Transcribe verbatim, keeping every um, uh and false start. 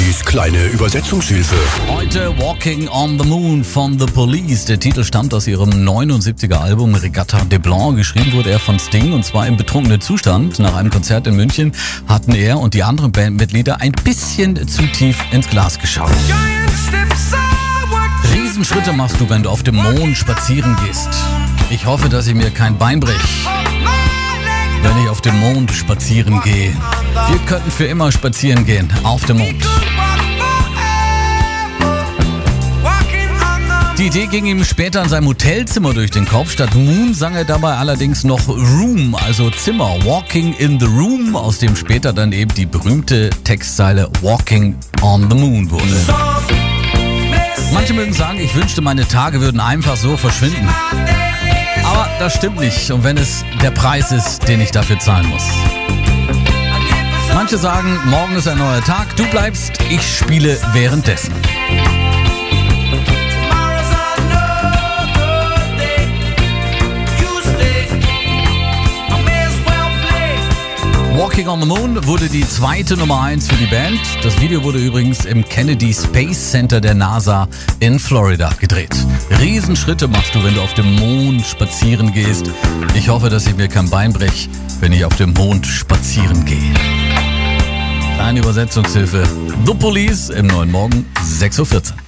Sandys kleine Übersetzungshilfe. Heute Walking on the Moon von The Police. Der Titel stammt aus ihrem neunundsiebziger Album Regatta de Blanc. Geschrieben wurde er von Sting und zwar im betrunkenen Zustand. Nach einem Konzert in München hatten er und die anderen Bandmitglieder ein bisschen zu tief ins Glas geschaut. Riesenschritte machst du, wenn du auf dem Mond spazieren gehst. Ich hoffe, dass ich mir kein Bein brech, wenn ich auf dem Mond spazieren gehe. Wir könnten für immer spazieren gehen auf dem Mond. Die Idee ging ihm später in seinem Hotelzimmer durch den Kopf. Statt Moon sang er dabei allerdings noch Room, also Zimmer. Walking in the Room, aus dem später dann eben die berühmte Textzeile Walking on the Moon wurde. Manche mögen sagen, ich wünschte, meine Tage würden einfach so verschwinden. Aber das stimmt nicht. Und wenn es der Preis ist, den ich dafür zahlen muss. Manche sagen, morgen ist ein neuer Tag, du bleibst, ich spiele währenddessen. Walking on the Moon wurde die zweite Nummer eins für die Band. Das Video wurde übrigens im Kennedy Space Center der NASA in Florida gedreht. Riesenschritte machst du, wenn du auf dem Mond spazieren gehst. Ich hoffe, dass ich mir kein Bein brech, wenn ich auf dem Mond spazieren gehe. Eine Übersetzungshilfe. The Police im neuen Morgen, sechs Uhr vierzehn.